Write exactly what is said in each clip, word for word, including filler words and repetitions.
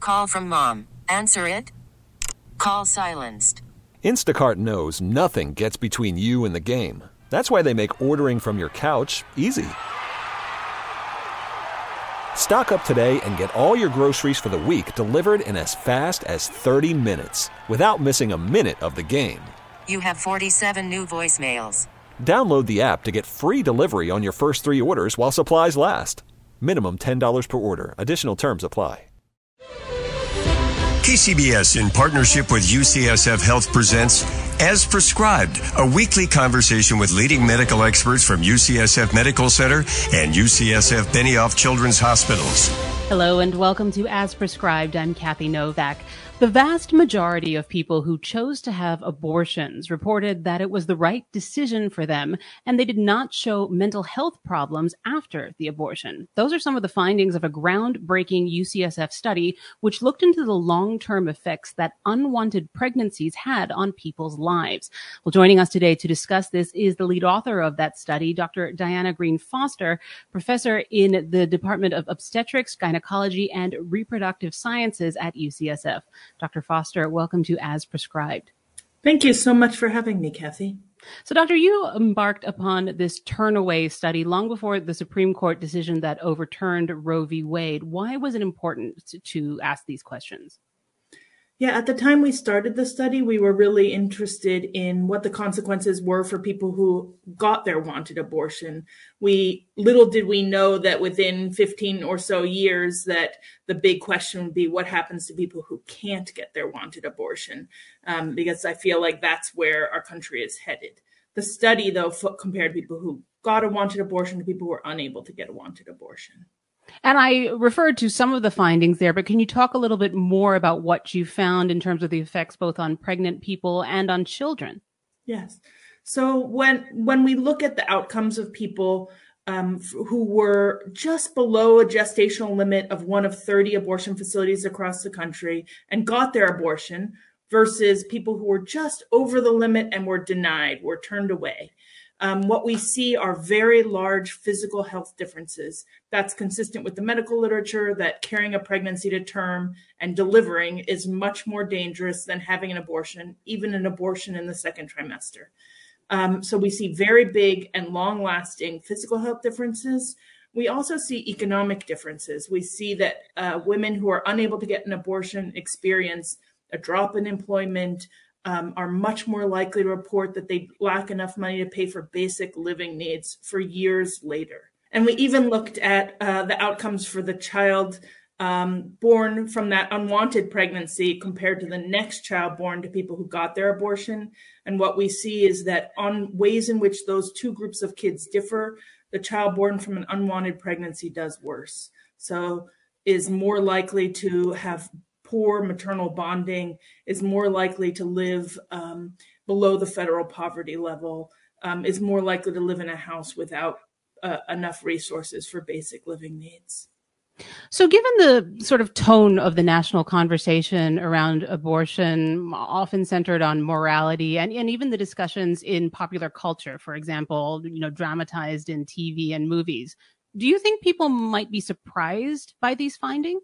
Call from mom. Answer it. Call silenced. Instacart knows nothing gets between you and the game. That's why they make ordering from your couch easy. Stock up today and get all your groceries for the week delivered in as fast as thirty minutes without missing a minute of the game. You have forty-seven new voicemails. Download the app to get free delivery on your first three orders while supplies last. Minimum ten dollars per order. Additional terms apply. K C B S, in partnership with U C S F Health, presents As Prescribed, a weekly conversation with leading medical experts from U C S F Medical Center and U C S F Benioff Children's Hospitals. Hello and welcome to As Prescribed. I'm Kathy Novak. The vast majority of people who chose to have abortions reported that it was the right decision for them, and they did not show mental health problems after the abortion. Those are some of the findings of a groundbreaking U C S F study, which looked into the long-term effects that unwanted pregnancies had on people's lives. Well, joining us today to discuss this is the lead author of that study, Doctor Diana Green Foster, professor in the Department of Obstetrics, Gynecology, and Reproductive Sciences at U C S F. Doctor Foster, welcome to As Prescribed. Thank you so much for having me, Kathy. So, Doctor, you embarked upon this Turnaway study long before the Supreme Court decision that overturned Roe v. Wade. Why was it important to, to ask these questions? Yeah, at the time we started the study, we were really interested in what the consequences were for people who got their wanted abortion. We little did we know that within fifteen or so years that the big question would be what happens to people who can't get their wanted abortion, um, because I feel like that's where our country is headed. The study, though, f- compared people who got a wanted abortion to people who were unable to get a wanted abortion. And I referred to some of the findings there, but can you talk a little bit more about what you found in terms of the effects both on pregnant people and on children? Yes. So when when we look at the outcomes of people um, who were just below a gestational limit of one of thirty abortion facilities across the country and got their abortion versus people who were just over the limit and were denied, were turned away. Um, what we see are very large physical health differences. That's consistent with the medical literature that carrying a pregnancy to term and delivering is much more dangerous than having an abortion, even an abortion in the second trimester. Um, so we see very big and long-lasting physical health differences. We also see economic differences. We see that uh, women who are unable to get an abortion experience a drop in employment, Um, are much more likely to report that they lack enough money to pay for basic living needs for years later. And we even looked at uh, the outcomes for the child um, born from that unwanted pregnancy compared to the next child born to people who got their abortion. And what we see is that on ways in which those two groups of kids differ, the child born from an unwanted pregnancy does worse. So is more likely to have poor maternal bonding, is more likely to live um, below the federal poverty level, um, is more likely to live in a house without uh, enough resources for basic living needs. So given the sort of tone of the national conversation around abortion, often centered on morality and, and even the discussions in popular culture, for example, you know, dramatized in T V and movies, do you think people might be surprised by these findings?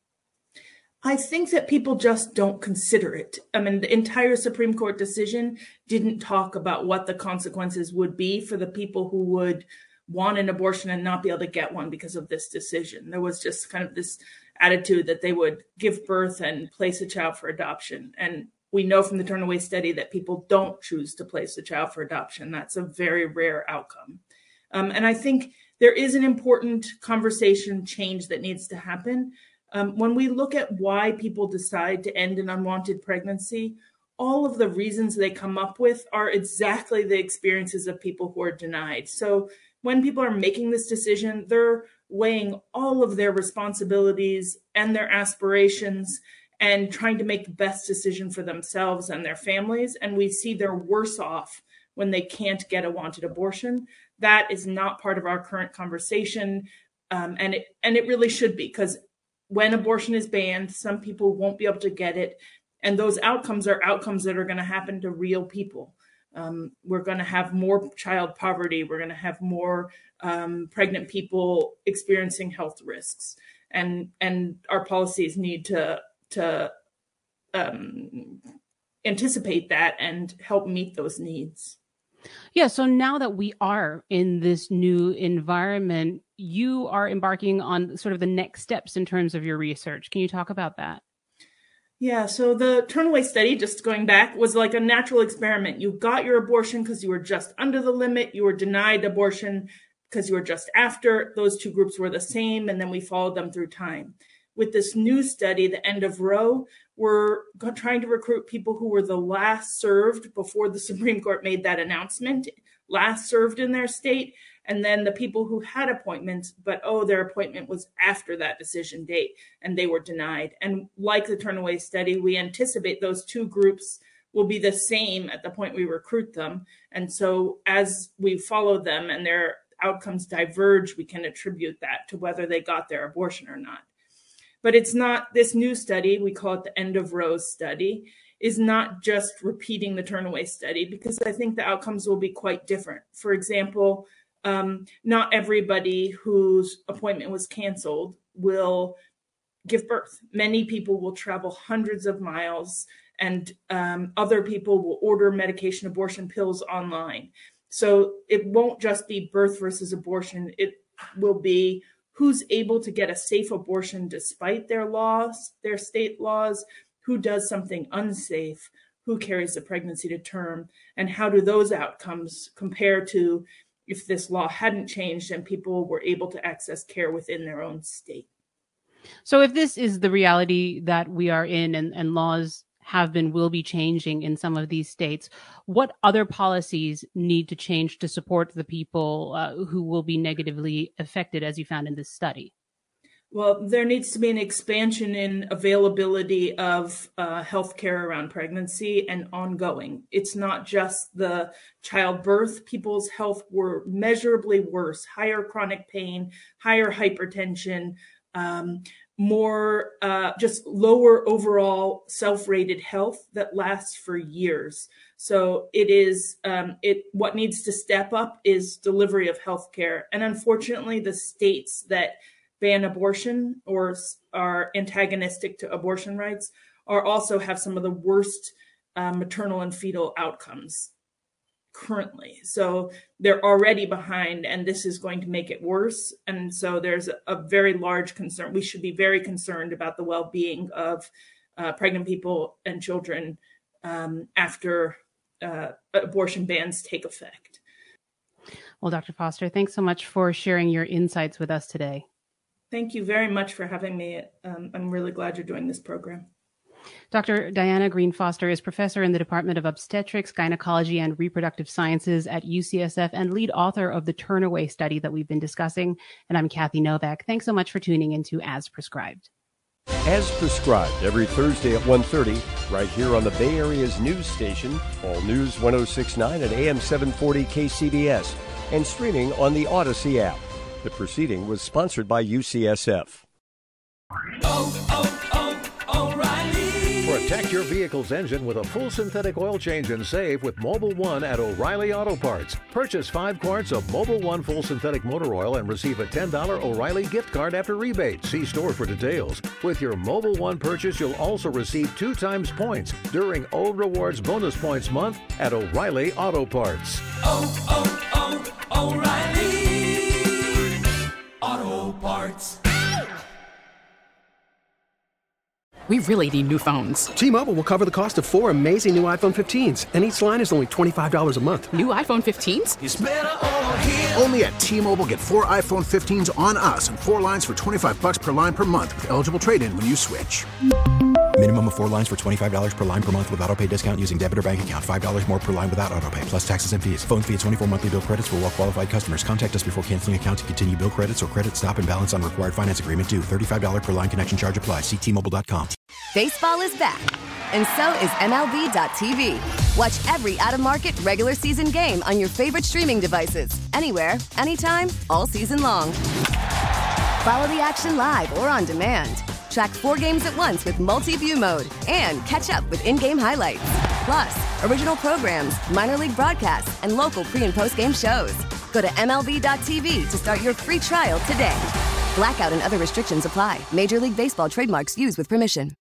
I think that people just don't consider it. I mean, the entire Supreme Court decision didn't talk about what the consequences would be for the people who would want an abortion and not be able to get one because of this decision. There was just kind of this attitude that they would give birth and place a child for adoption. And we know from the Turnaway study that people don't choose to place a child for adoption. That's a very rare outcome. Um, and I think there is an important conversation change that needs to happen. Um, when we look at why people decide to end an unwanted pregnancy, all of the reasons they come up with are exactly the experiences of people who are denied. So when people are making this decision, they're weighing all of their responsibilities and their aspirations and trying to make the best decision for themselves and their families. And we see they're worse off when they can't get a wanted abortion. That is not part of our current conversation. Um, and it, and it really should be, because when abortion is banned, some people won't be able to get it. And those outcomes are outcomes that are going to happen to real people. Um, we're going to have more child poverty. We're going to have more um, pregnant people experiencing health risks. And, and our policies need to to um, anticipate that and help meet those needs. Yeah, so now that we are in this new environment, you are embarking on sort of the next steps in terms of your research. Can you talk about that? Yeah, so the Turnaway study, just going back, was like a natural experiment. You got your abortion because you were just under the limit. You were denied abortion because you were just after. Those two groups were the same, and then we followed them through time. With this new study, the End of Roe, we're trying to recruit people who were the last served before the Supreme Court made that announcement, last served in their state, and then the people who had appointments, but, oh, their appointment was after that decision date, and they were denied. And like the Turnaway study, we anticipate those two groups will be the same at the point we recruit them. And so as we follow them and their outcomes diverge, we can attribute that to whether they got their abortion or not. But it's not, this new study, we call it the End of Roe study, is not just repeating the Turnaway study, because I think the outcomes will be quite different. For example, um, not everybody whose appointment was canceled will give birth. Many people will travel hundreds of miles, and um, other people will order medication abortion pills online. So it won't just be birth versus abortion. It will be who's able to get a safe abortion despite their laws, their state laws, who does something unsafe, who carries the pregnancy to term, and how do those outcomes compare to if this law hadn't changed and people were able to access care within their own state. So if this is the reality that we are in, and, and laws have been, will be changing in some of these states, what other policies need to change to support the people uh, who will be negatively affected, as you found in this study? Well, there needs to be an expansion in availability of uh, healthcare around pregnancy and ongoing. It's not just the childbirth. People's health were measurably worse, higher chronic pain, higher hypertension, um, more uh, just lower overall self-rated health that lasts for years. So it is um, it what needs to step up is delivery of healthcare. And unfortunately, the states that ban abortion or are antagonistic to abortion rights are also have some of the worst uh, maternal and fetal outcomes currently. So they're already behind, and this is going to make it worse. And so there's a, a very large concern. We should be very concerned about the well-being of uh, pregnant people and children um, after uh, abortion bans take effect. Well, Doctor Foster, thanks so much for sharing your insights with us today. Thank you very much for having me. Um, I'm really glad you're doing this program. Doctor Diana Green Foster is professor in the Department of Obstetrics, Gynecology, and Reproductive Sciences at U C S F and lead author of the Turnaway study that we've been discussing. And I'm Kathy Novak. Thanks so much for tuning into As Prescribed. As Prescribed, every Thursday at one thirty, right here on the Bay Area's news station, All News one oh six point nine at A M seven forty K C B S, and streaming on the Odyssey app. The proceeding was sponsored by U C S F. Oh, oh, oh, O'Reilly. Protect your vehicle's engine with a full synthetic oil change and save with Mobil one at O'Reilly Auto Parts. Purchase five quarts of Mobil one full synthetic motor oil and receive a ten dollars O'Reilly gift card after rebate. See store for details. With your Mobil one purchase, you'll also receive two times points during O Rewards Bonus Points Month at O'Reilly Auto Parts. Oh, oh, oh, O'Reilly Auto Parts. We really need new phones. T-Mobile will cover the cost of four amazing new iPhone fifteens, and each line is only twenty-five dollars a month. New iPhone fifteens? It's better over here. Only at T-Mobile, get four iPhone fifteens on us and four lines for twenty-five dollars per line per month with eligible trade-in when you switch. Minimum of four lines for twenty-five dollars per line per month with autopay discount using debit or bank account. five dollars more per line without autopay, plus taxes and fees. Phone fee at twenty-four monthly bill credits for well-qualified customers. Contact us before canceling account to continue bill credits or credit stop and balance on required finance agreement due. thirty-five dollars per line connection charge applies. See T Mobile dot com. Baseball is back, and so is M L B dot T V. Watch every out-of-market regular season game on your favorite streaming devices. Anywhere, anytime, all season long. Follow the action live or on demand. Track four games at once with multi-view mode and catch up with in-game highlights. Plus, original programs, minor league broadcasts, and local pre- and post-game shows. Go to M L B dot T V to start your free trial today. Blackout and other restrictions apply. Major League Baseball trademarks used with permission.